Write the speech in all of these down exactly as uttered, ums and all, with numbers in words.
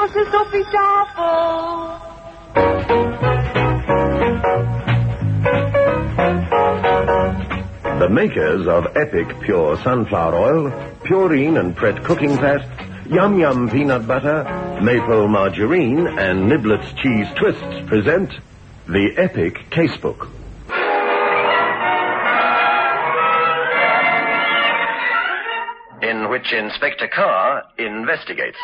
große Sophie-Tafel. The makers of Epic Pure Sunflower Oil, Purine and Pret Cooking Fat, Yum Yum Peanut Butter, Maple Margarine, and Niblets Cheese Twists present the Epic Casebook. In which Inspector Carr investigates.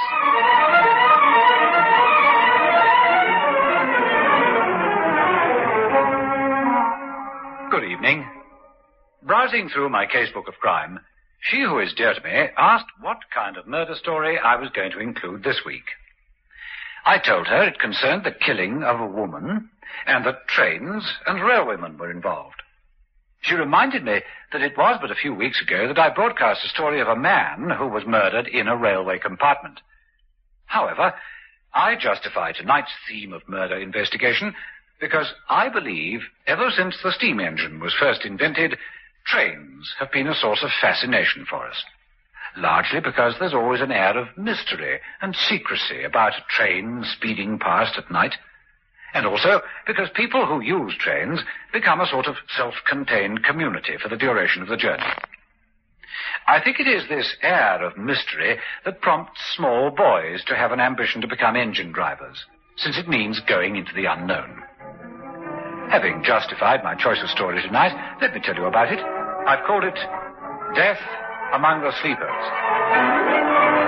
Good evening. Browsing through my casebook of crime, she who is dear to me asked what kind of murder story I was going to include this week. I told her it concerned the killing of a woman and that trains and railwaymen were involved. She reminded me that it was but a few weeks ago that I broadcast a story of a man who was murdered in a railway compartment. However, I justify tonight's theme of murder investigation because I believe ever since the steam engine was first invented, trains have been a source of fascination for us. Largely because there's always an air of mystery and secrecy about a train speeding past at night. And also because people who use trains become a sort of self-contained community for the duration of the journey. I think it is this air of mystery that prompts small boys to have an ambition to become engine drivers, since it means going into the unknown. Having justified my choice of story tonight, let me tell you about it. I've called it Death Among the Sleepers.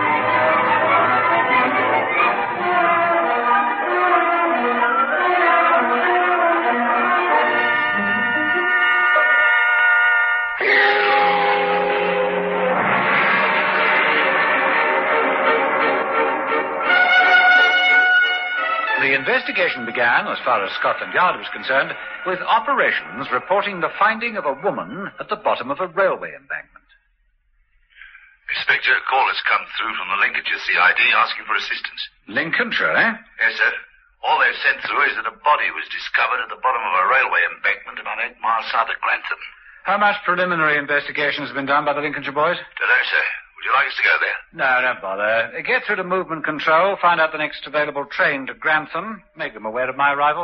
The investigation began, as far as Scotland Yard was concerned, with operations reporting the finding of a woman at the bottom of a railway embankment. Inspector, a call has come through from the Lincolnshire C I D asking for assistance. Lincolnshire, eh? Yes, sir. All they've sent through is that a body was discovered at the bottom of a railway embankment about eight miles south of Grantham. How much preliminary investigation has been done by the Lincolnshire boys? Don't know, sir. Would you like us to go there? No, don't bother. Get through to movement control, find out the next available train to Grantham, make them aware of my arrival.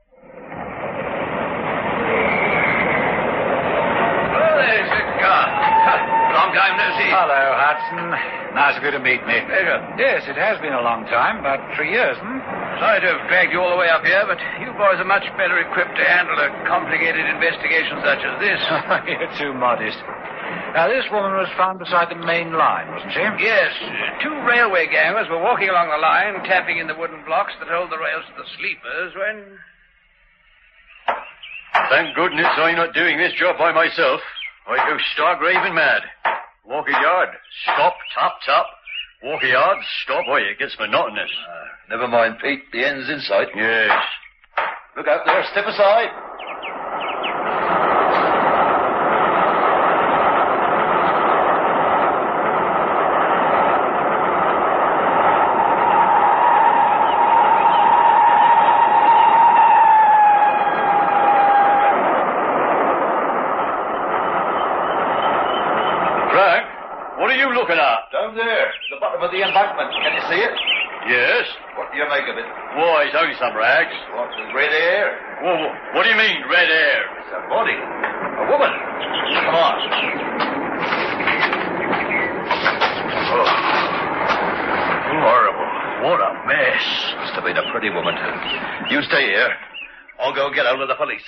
Well, there's the car. Long time no see. Hello, Hudson. Nice of you to meet me. Pleasure. Yes, it has been a long time, about three years, hmm? Sorry to have dragged you all the way up here, but you boys are much better equipped to handle a complicated investigation such as this. You're too modest. Now, this woman was found beside the main line, wasn't she? Yes. Two railway gangers were walking along the line, tapping in the wooden blocks that hold the rails to the sleepers, when... Thank goodness I'm not doing this job by myself. I go stark raving mad. Walk a yard, stop, tap, tap. Walk a yard, stop. Oh, it gets monotonous. Uh, never mind, Pete. The end's in sight. Yes. Look out there. Step aside. Looking at? Down there, the bottom of the embankment. Can you see it? Yes. What do you make of it? Why, it's only some rags. What, there's red hair? Whoa, what do you mean, red hair? It's a body. A woman. Come on. Oh. Horrible. What a mess. Must have been a pretty woman. You stay here. I'll go get out of the police.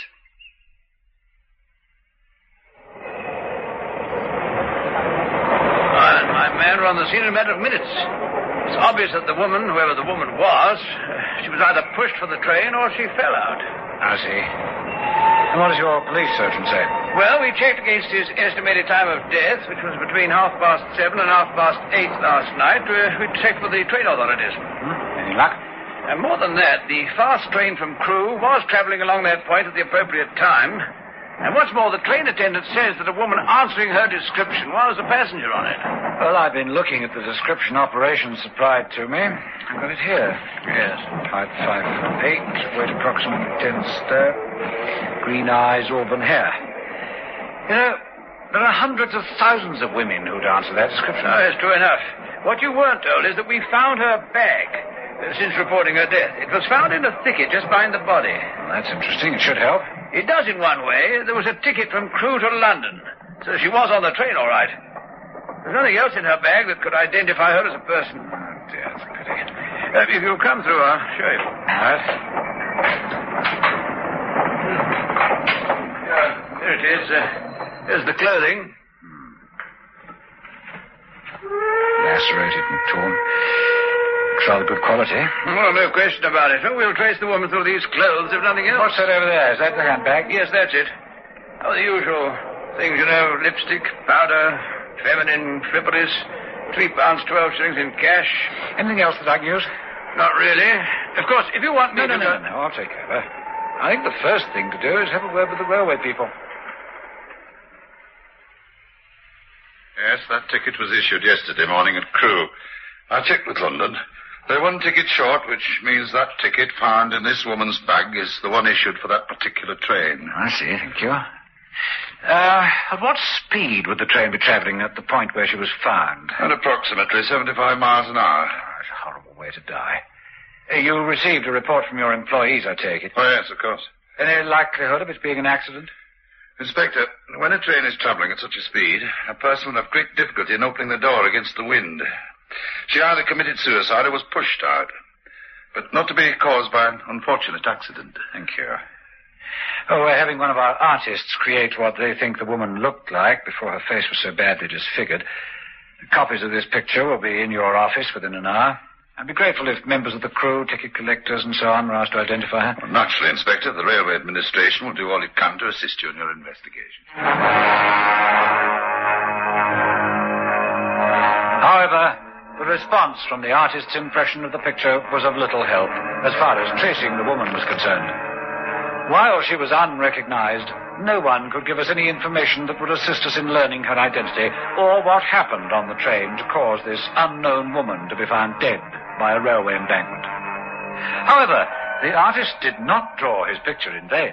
On the scene in a matter of minutes. It's obvious that the woman, whoever the woman was, uh, she was either pushed for the train or she fell out. I see. And what does your police surgeon say? Well, we checked against his estimated time of death, which was between half past seven and half past eight last night. Uh, we checked with the train authorities. Hmm? Any luck? And more than that, the fast train from Crewe was travelling along that point at the appropriate time. And what's more, the train attendant says that a woman answering her description was a passenger on it. Well, I've been looking at the description operations supplied to me. I've got it here. Yes. Height five foot eight, weight approximately ten stone, green eyes, auburn hair. You know, there are hundreds of thousands of women who'd answer that description. Oh, yes, true enough. What you weren't told is that we found her bag. since reporting her death. It was found in a thicket just behind the body. Well, that's interesting. It should help. It does in one way. There was a ticket from Crewe to London. So she was on the train, all right. There's nothing else in her bag that could identify her as a person. Oh, dear, that's a pity. Uh, if you'll come through, I'll show you. All right. Uh, there it is. Uh, there's the clothing. Hmm. Lacerated and torn. Looks rather good quality. Well, no question about it. Oh, we'll trace the woman through these clothes, if nothing else. What's that over there? Is that the handbag? Yes, that's it. Oh, the usual things, you know, lipstick, powder, feminine fripperies, three pounds, twelve shillings in cash. Anything else that I can use? Not really. Of course, if you want me No, to... no, no, no, no. I'll take care of her. I think the first thing to do is have a word with the railway people. Yes, that ticket was issued yesterday morning at Crewe. I checked with London. They're one ticket short, which means that ticket found in this woman's bag is the one issued for that particular train. I see, thank you. Uh, at what speed would the train be travelling at the point where she was found? At approximately seventy-five miles an hour. Oh, it's a horrible way to die. Uh, you received a report from your employees, I take it. Oh, yes, of course. Any likelihood of it being an accident? Inspector, when a train is travelling at such a speed, a person will have great difficulty in opening the door against the wind. She either committed suicide or was pushed out, but not to be caused by an unfortunate accident. Thank you. Oh, we're having one of our artists create what they think the woman looked like before her face was so badly disfigured. Copies of this picture will be in your office within an hour. I'd be grateful if members of the crew, ticket collectors, and so on were asked to identify her. Well, naturally, Inspector, the Railway Administration will do all it can to assist you in your investigation. However, the response from the artist's impression of the picture was of little help as far as tracing the woman was concerned. While she was unrecognized, no one could give us any information that would assist us in learning her identity or what happened on the train to cause this unknown woman to be found dead by a railway embankment. However, the artist did not draw his picture in vain.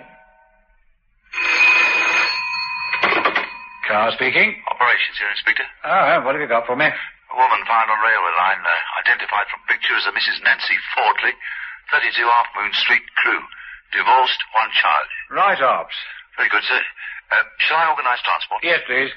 Carr speaking. Operations here, Inspector. Oh, what have you got for me? A woman found on railway line, uh, identified from picture as a Missus Nancy Fordley, thirty-two Half Moon Street, Crewe. Divorced, one child. Right, Ops. Very good, sir. Uh, shall I organise transport? Yes, please.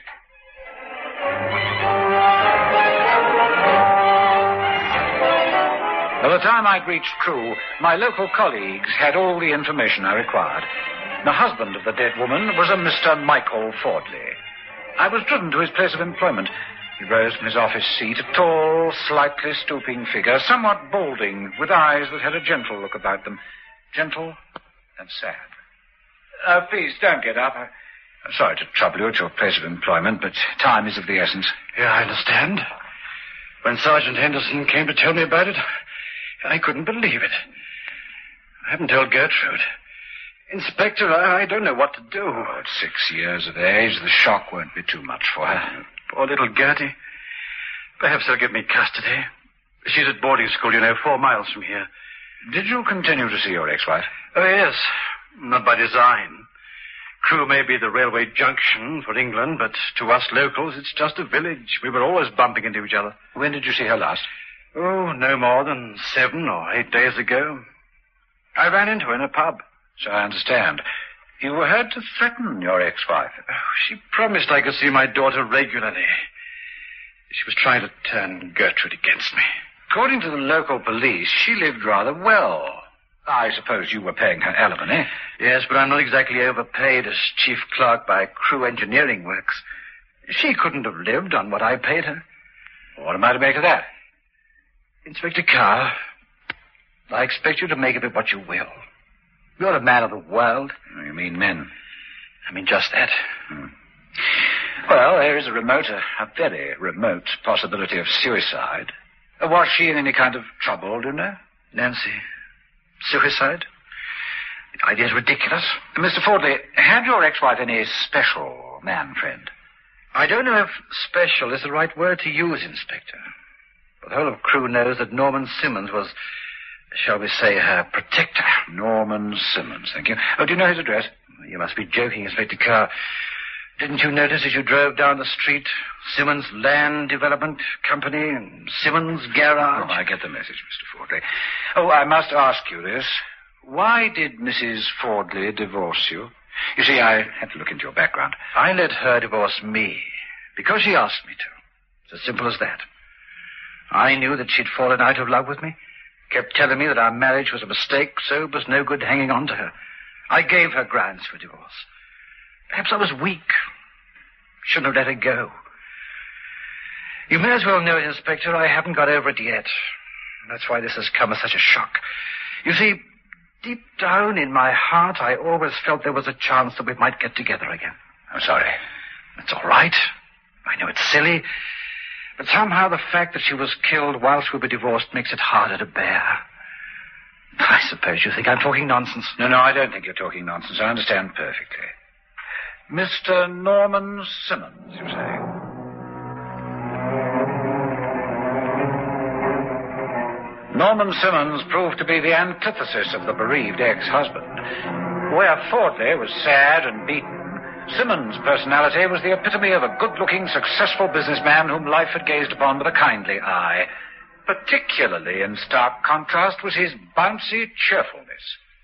By the time I'd reached Crewe, my local colleagues had all the information I required. The husband of the dead woman was a Mister Michael Fordley. I was driven to his place of employment. He rose from his office seat, a tall, slightly stooping figure, somewhat balding, with eyes that had a gentle look about them. Gentle and sad. Uh, please, don't get up. I, I'm sorry to trouble you at your place of employment, but time is of the essence. Yeah, I understand. When Sergeant Henderson came to tell me about it, I couldn't believe it. I haven't told Gertrude. Inspector, I, I don't know what to do. Oh, at six years of age, the shock won't be too much for her. Poor little Gertie. Perhaps they'll give me custody. She's at boarding school, you know, four miles from here. Did you continue to see your ex-wife? Oh, yes. Not by design. Crewe may be the railway junction for England, but to us locals, it's just a village. We were always bumping into each other. When did you see her last? Oh, no more than seven or eight days ago. I ran into her in a pub. So I understand. You were heard to threaten your ex-wife. Oh, she promised I could see my daughter regularly. She was trying to turn Gertrude against me. According to the local police, she lived rather well. I suppose you were paying her alimony. Yes, but I'm not exactly overpaid as chief clerk by Crewe Engineering Works. She couldn't have lived on what I paid her. What am I to make of that? Inspector Carr, I expect you to make of it what you will. You're a man of the world. You mean men? I mean just that. Hmm. Well, there is a remote, a, a very remote possibility of suicide. Uh, was she in any kind of trouble, do you know? Nancy. Suicide? The idea's ridiculous. Mister Fordley, had your ex-wife any special man friend? I don't know if special is the right word to use, Inspector. But the whole of Crewe knows that Norman Simmons was, shall we say, her protector. Norman Simmons, thank you. Oh, do you know his address? You must be joking, Inspector Carr. Didn't you notice as you drove down the street, Simmons Land Development Company and Simmons Garage? Oh, I get the message, Mister Fordley. Oh, I must ask you this. Why did Missus Fordley divorce you? You see, I had to look into your background. I let her divorce me because she asked me to. It's as simple as that. I knew that she'd fallen out of love with me, kept telling me that our marriage was a mistake, so it was no good hanging on to her. I gave her grounds for divorce. Perhaps I was weak. Shouldn't have let her go. You may as well know it, Inspector, I haven't got over it yet. That's why this has come as such a shock. You see, deep down in my heart, I always felt there was a chance that we might get together again. I'm sorry. It's all right. I know it's silly. But somehow the fact that she was killed whilst we were divorced makes it harder to bear. I suppose you think I'm talking nonsense. No, no, I don't think you're talking nonsense. I understand perfectly. Mister Norman Simmons, you say? Norman Simmons proved to be the antithesis of the bereaved ex-husband. Where Fordley was sad and beaten, Simmons' personality was the epitome of a good-looking, successful businessman whom life had gazed upon with a kindly eye. Particularly in stark contrast was his bouncy cheerfulness.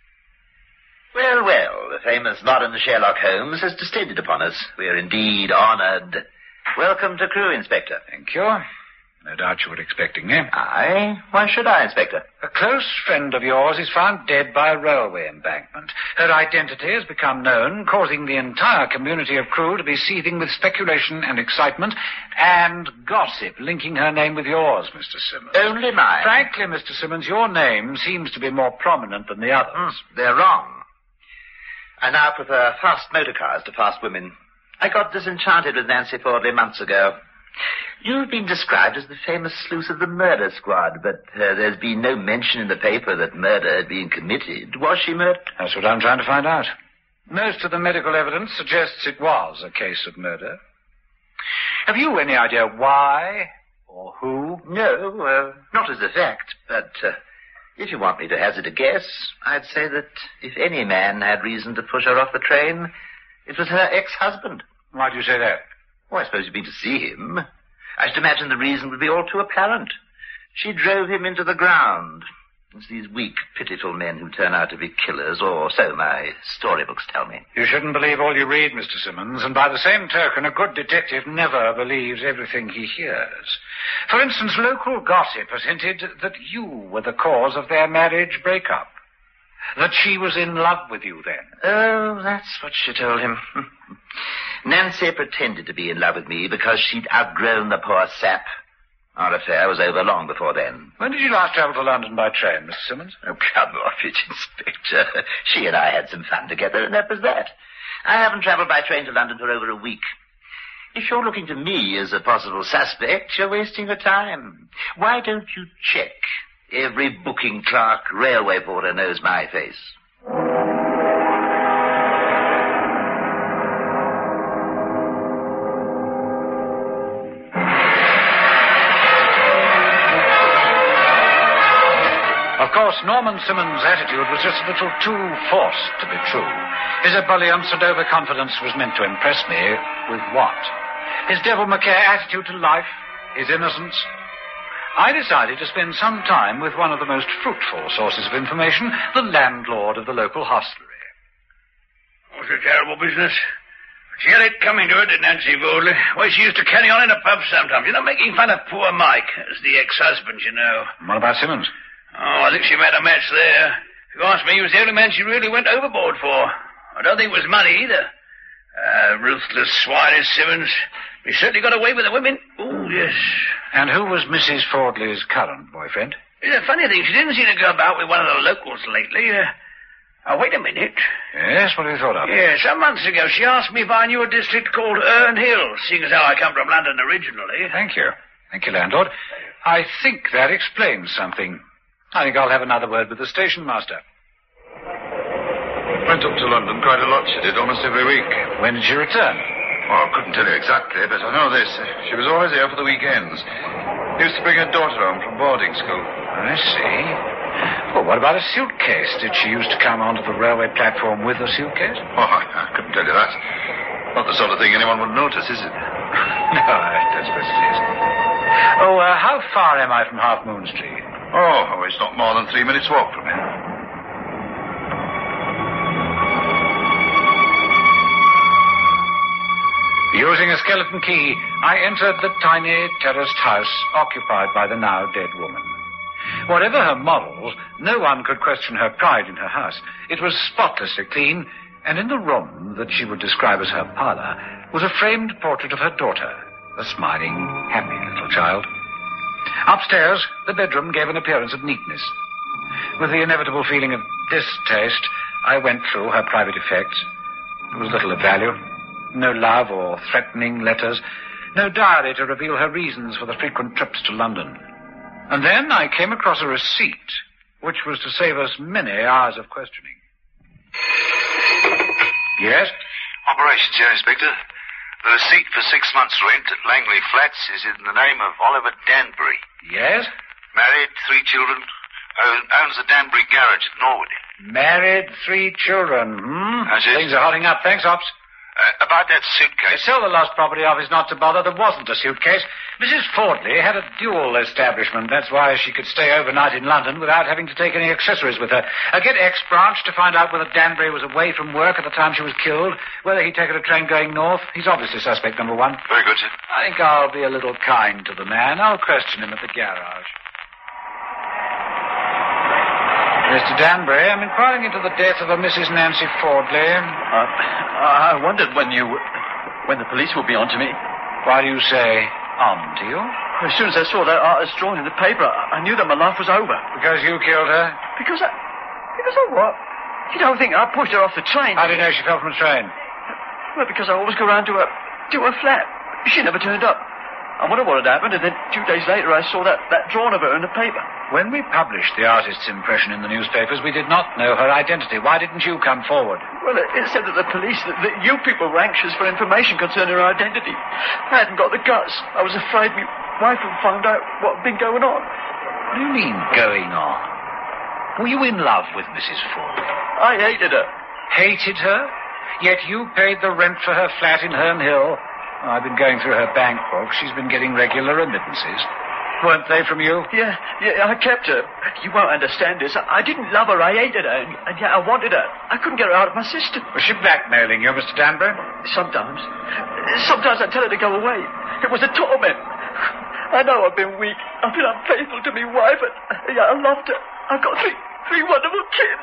Well, well, the famous modern Sherlock Holmes has descended upon us. We are indeed honored. Welcome to Crewe, Inspector. Thank you. No doubt you were expecting me. Aye? Why should I, Inspector? A close friend of yours is found dead by a railway embankment. Her identity has become known, causing the entire community of Crewe to be seething with speculation and excitement and gossip linking her name with yours, Mister Simmons. Only mine. Frankly, Mister Simmons, your name seems to be more prominent than the others. Mm, they're wrong. I now prefer fast motor cars to fast women. I got disenchanted with Nancy Fordley months ago. You've been described as the famous sleuth of the murder squad, but uh, there's been no mention in the paper that murder had been committed. Was she murdered? That's what I'm trying to find out. Most of the medical evidence suggests it was a case of murder. Have you any idea why or who? No, uh, not as a fact, but uh, if you want me to hazard a guess, I'd say that if any man had reason to push her off the train, it was her ex-husband. Why do you say that? Well, I suppose you've been to see him. I should imagine the reason would be all too apparent. She drove him into the ground. It's these weak, pitiful men who turn out to be killers, or so my storybooks tell me. You shouldn't believe all you read, Mister Simmons, and by the same token, a good detective never believes everything he hears. For instance, local gossip has hinted that you were the cause of their marriage breakup. That she was in love with you then. Oh, that's what she told him. Nancy pretended to be in love with me because she'd outgrown the poor sap. Our affair was over long before then. When did you last travel to London by train, Mister Simmons? Oh, come off it, Inspector. She and I had some fun together, and that was that. I haven't travelled by train to London for over a week. If you're looking to me as a possible suspect, you're wasting your time. Why don't you check? Every booking clerk, railway porter knows my face. Of course, Norman Simmons' attitude was just a little too forced to be true. His ebullience and overconfidence was meant to impress me with what? His devil-may-care attitude to life, his innocence. I decided to spend some time with one of the most fruitful sources of information, the landlord of the local hostelry. Oh, it's a terrible business. She had it coming to her, did Nancy Fordley. Why, she used to carry on in a pub sometimes, you know, making fun of poor Mike, as the ex-husband, you know. What about Simmons? Oh, I think she made a match there. If you ask me, he was the only man she really went overboard for. I don't think it was money, either. Uh, ruthless swine is Simmons. He certainly got away with the women. Oh, yes. And who was Missus Fordley's current boyfriend? It's a funny thing. She didn't seem to go about with one of the locals lately. Uh, oh, wait a minute. Yes, what have you thought of? Yeah, some months ago she asked me if I knew a district called Erne Hill, seeing as how I come from London originally. Thank you. Thank you, landlord. I think that explains something. I think I'll have another word with the station master. Went up to London quite a lot, she did, almost every week. When did she return? Oh, I couldn't tell you exactly, but I know this. She was always here for the weekends. Used to bring her daughter home from boarding school. I see. Well, what about a suitcase? Did she used to come onto the railway platform with a suitcase? Oh, I, I couldn't tell you that. Not the sort of thing anyone would notice, is it? No, I don't suppose it is. Oh, uh, how far am I from Half Moon Street? Oh, oh, it's not more than three minutes' walk from here. Using a skeleton key, I entered the tiny terraced house occupied by the now dead woman. Whatever her morals, no one could question her pride in her house. It was spotlessly clean, and in the room that she would describe as her parlor was a framed portrait of her daughter, a smiling, happy little child. Upstairs, the bedroom gave an appearance of neatness. With the inevitable feeling of distaste, I went through her private effects. There was little of value. No love or threatening letters. No diary to reveal her reasons for the frequent trips to London. And then I came across a receipt, which was to save us many hours of questioning. Yes? Operations here, Inspector. The receipt for six months' rent at Langley Flats is in the name of Oliver Danbury. Yes? Married, three children, own, owns the Danbury garage at Norwood. Married, three children. Hmm? That's it. Things are hotting up. Thanks, Ops. Uh, about that suitcase. Tell the lost property office not to bother. There wasn't a suitcase. Missus Fordley had a dual establishment. That's why she could stay overnight in London without having to take any accessories with her. Uh, get X branch to find out whether Danbury was away from work at the time she was killed, whether he'd taken a train going north. He's obviously suspect number one. Very good, sir. I think I'll be a little kind to the man. I'll question him at the garage. Mister Danbury, I'm inquiring into the death of a Missus Nancy Fordley. Uh, I wondered when you... when the police would be on to me. Why do you say on to you? As soon as I saw that artist drawn in the paper, I knew that my life was over. Because you killed her? Because I... Because I what? You don't think I pushed her off the train? How do you know she fell from the train? Well, because I always go round to her... to her flat. She never turned up. I wondered what had happened, and then two days later I saw that, that drawing of her in the paper. When we published the artist's impression in the newspapers, we did not know her identity. Why didn't you come forward? Well, it, it said that the police, that, that you people were anxious for information concerning her identity. I hadn't got the guts. I was afraid my wife would find out what had been going on. What do you mean, going on? Were you in love with Missus Ford? I hated her. Hated her? Yet you paid the rent for her flat in Herne Hill. Oh, I've been going through her bank book. She's been getting regular remittances. Weren't they from you? Yeah, yeah, I kept her. You won't understand this. I, I didn't love her. I hated her, and, and yet I wanted her. I couldn't get her out of my system. Was she blackmailing you, Mister Danbury? Sometimes. Sometimes I tell her to go away. It was a torment. I know I've been weak. I've been unfaithful to my wife, and yeah, I loved her. I've got three, three wonderful kids.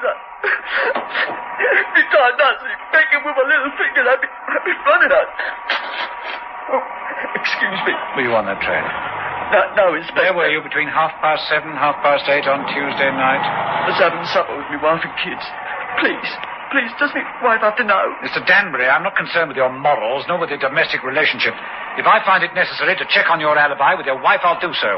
Every time Nancy begging with my little finger, I'd be, I'd be running out. Oh, excuse me. Were you on that train? No, no, Inspector. Where were you between half past seven and half past eight on Tuesday night? I was having supper with my wife and kids. Please, please, does my wife have to know? Mister Danbury, I'm not concerned with your morals, nor with your domestic relationship. If I find it necessary to check on your alibi with your wife, I'll do so.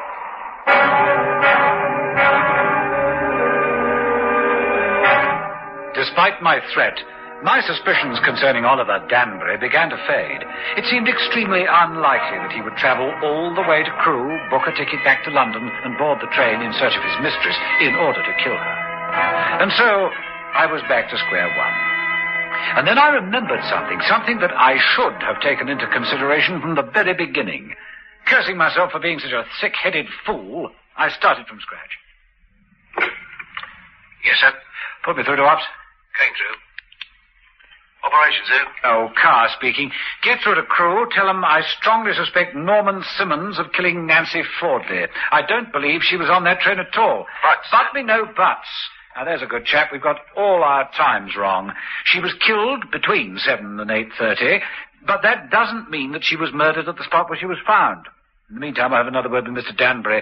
Despite my threat, my suspicions concerning Oliver Danbury began to fade. It seemed extremely unlikely that he would travel all the way to Crewe, book a ticket back to London, and board the train in search of his mistress in order to kill her. And so, I was back to square one. And then I remembered something, something that I should have taken into consideration from the very beginning. Cursing myself for being such a thick-headed fool, I started from scratch. Yes, sir. Put me through to Ops. Going through. Operations, sir. Oh, Carr speaking. Get through to Crewe. Tell them I strongly suspect Norman Simmons of killing Nancy Fordley. I don't believe she was on that train at all. But, But me no buts. Now, there's a good chap. We've got all our times wrong. She was killed between seven and eight thirty, but that doesn't mean that she was murdered at the spot where she was found. In the meantime, I have another word with Mister Danbury.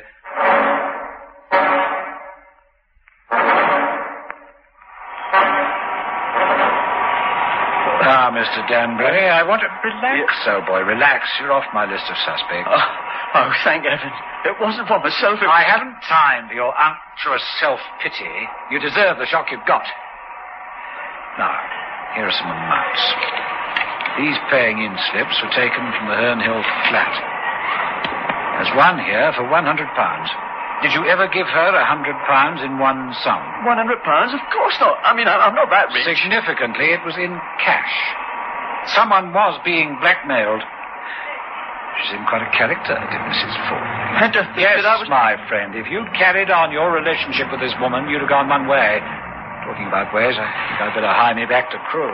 Ah, Mister Danbury, I want to... Relax, oh boy, relax. You're off my list of suspects. Oh, oh, thank heaven. It wasn't for myself. It... I haven't time for your unctuous self-pity. You deserve the shock you've got. Now, here are some amounts. These paying-in slips were taken from the Herne Hill flat. There's one here for one hundred pounds. Did you ever give her a hundred pounds in one sum? One hundred pounds? Of course not. I mean, I, I'm not that rich. Significantly, it was in cash. Someone was being blackmailed. She seemed quite a character, did Missus Fordley. And to think Yes, that I was... my friend, if you'd carried on your relationship with this woman, you'd have gone one way. Talking about ways, I think I'd better hie me back to Crewe.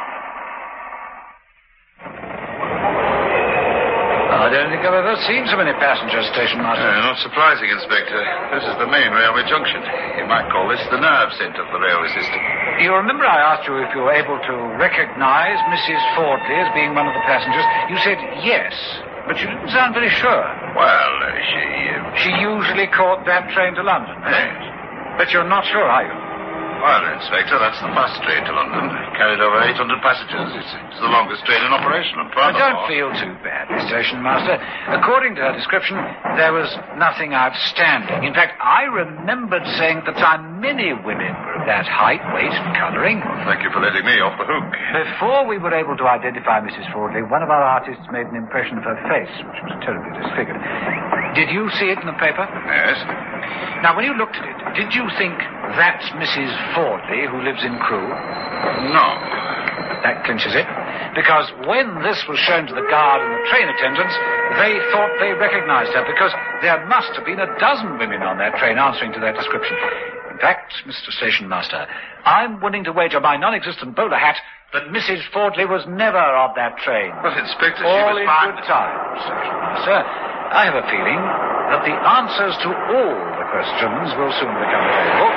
I don't think I've ever seen so many passengers, Station Master. Uh, not surprising, Inspector. This is the main railway junction. You might call this the nerve centre of the railway system. You remember I asked you if you were able to recognize Missus Fordley as being one of the passengers? You said yes, but you didn't sound very sure. Well, uh, she... Uh... She usually caught that train to London, eh? Yes. But you're not sure, are you? Well, Inspector, that's the fast train to London. Carried over eight hundred passengers. It's, it's the longest train in operation. And I don't feel too bad, Station Master. According to her description, there was nothing outstanding. In fact, I remembered saying at the time many women were of that height, weight, and colouring. Well, thank you for letting me off the hook. Before we were able to identify Missus Fordley, one of our artists made an impression of her face, which was terribly disfigured. Did you see it in the paper? Yes. Now, when you looked at it, did you think that's Missus Fordley who lives in Crewe? No. That clinches it. Because when this was shown to the guard and the train attendants, they thought they recognized her, because there must have been a dozen women on that train answering to that description. In fact, Mister Station Master, I'm willing to wager my non-existent bowler hat that Missus Fordley was never on that train. But, Inspector, she All was in fine. good time, Station Master. I have a feeling that the answers to all the questions will soon become available.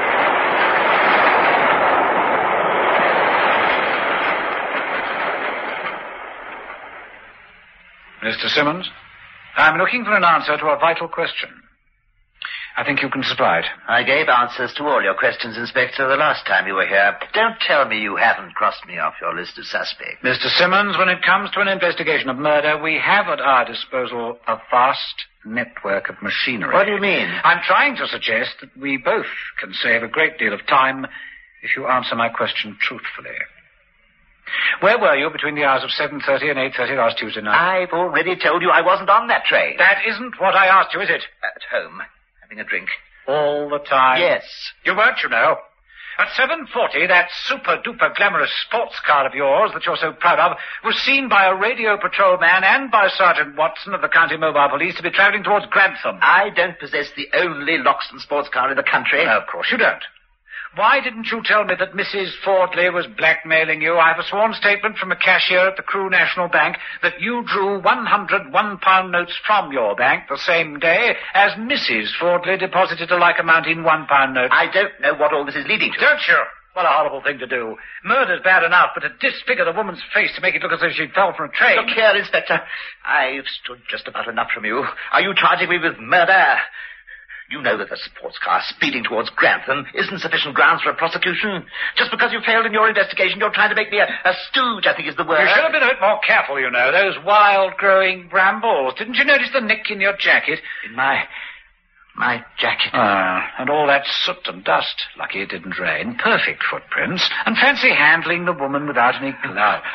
Mister Simmons, I'm looking for an answer to a vital question. I think you can supply it. I gave answers to all your questions, Inspector, the last time you were here. Don't tell me you haven't crossed me off your list of suspects. Mister Simmons, when it comes to an investigation of murder, we have at our disposal a vast network of machinery. What do you mean? I'm trying to suggest that we both can save a great deal of time if you answer my question truthfully. Where were you between the hours of seven thirty and eight thirty last Tuesday night? I've already told you I wasn't on that train. That isn't what I asked you, is it? At home, having a drink. All the time? Yes. You weren't, you know. At seven forty, that super-duper glamorous sports car of yours that you're so proud of was seen by a radio patrolman and by Sergeant Watson of the County Mobile Police to be travelling towards Grantham. I don't possess the only Loxton sports car in the country. No, of course you don't. Why didn't you tell me that Missus Fordley was blackmailing you? I have a sworn statement from a cashier at the Crewe National Bank that you drew one hundred one-pound notes from your bank the same day as Missus Fordley deposited a like amount in one-pound notes. I don't know what all this is leading to. Don't you? What a horrible thing to do. Murder's bad enough, but to disfigure the woman's face to make it look as though she fell from a train. Look here, Inspector. I've stood just about enough from you. Are you charging me with murder? You know that a sports car speeding towards Grantham isn't sufficient grounds for a prosecution. Just because you failed in your investigation, you're trying to make me a, a stooge, I think is the word. You should have been a bit more careful, you know. Those wild-growing brambles. Didn't you notice the nick in your jacket? In my... my jacket. Ah, and all that soot and dust. Lucky it didn't rain. Perfect footprints. And fancy handling the woman without any gloves.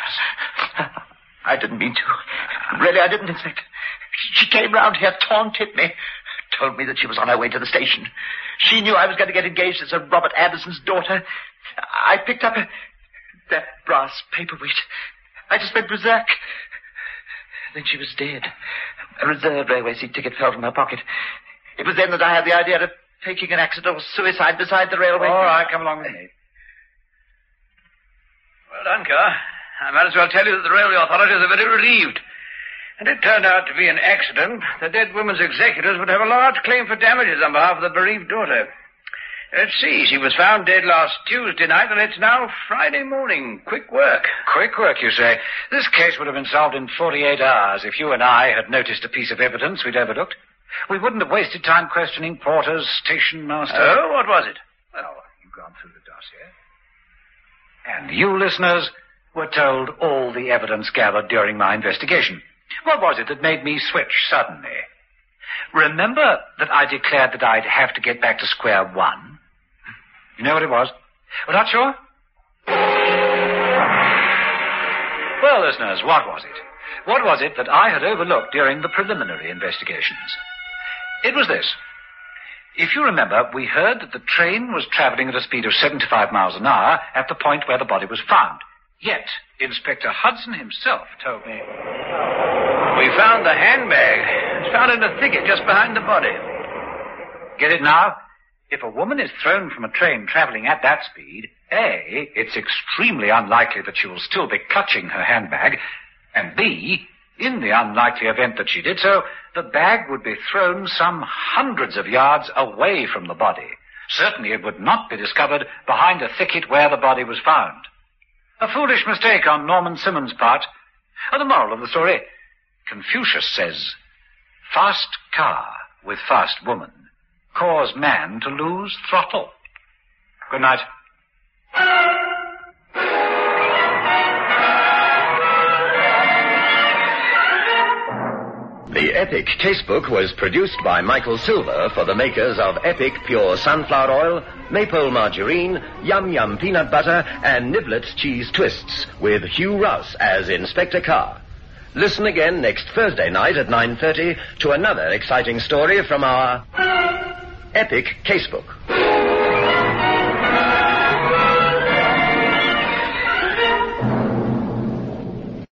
I didn't mean to. Really, I didn't, Inspector. She came round here, taunted me. Told me that she was on her way to the station. She knew I was going to get engaged as Sir Robert Addison's daughter. I picked up a, that brass paperweight. I just went berserk. Then she was dead. A reserved railway seat ticket fell from her pocket. It was then that I had the idea of taking an accidental suicide beside the railway. All right, come along with me. Well done, Carr. I might as well tell you that the railway authorities are very relieved. And it turned out to be an accident. The dead woman's executors would have a large claim for damages on behalf of the bereaved daughter. Let's see, she was found dead last Tuesday night, and it's now Friday morning. Quick work. Quick work, you say? This case would have been solved in forty-eight hours if you and I had noticed a piece of evidence we'd overlooked. We wouldn't have wasted time questioning porters, station master. Oh, what was it? Well, you've gone through the dossier. And you, listeners, were told all the evidence gathered during my investigation. What was it that made me switch suddenly? Remember that I declared that I'd have to get back to square one? You know what it was? Well, not sure? Well, listeners, what was it? What was it that I had overlooked during the preliminary investigations? It was this. If you remember, we heard that the train was traveling at a speed of seventy-five miles an hour at the point where the body was found. Yet, Inspector Hudson himself told me... We found the handbag. It's found in a thicket just behind the body. Get it now? If a woman is thrown from a train traveling at that speed, A, it's extremely unlikely that she will still be clutching her handbag, and B, in the unlikely event that she did so, the bag would be thrown some hundreds of yards away from the body. Certainly it would not be discovered behind a thicket where the body was found. A foolish mistake on Norman Simmons' part. And the moral of the story, Confucius says, fast car with fast woman cause man to lose throttle. Good night. The Epic Casebook was produced by Michael Silver for the makers of Epic Pure Sunflower Oil, Maple Margarine, Yum Yum Peanut Butter, and Niblets Cheese Twists, with Hugh Rouse as Inspector Carr. Listen again next Thursday night at nine thirty to another exciting story from our Epic Casebook.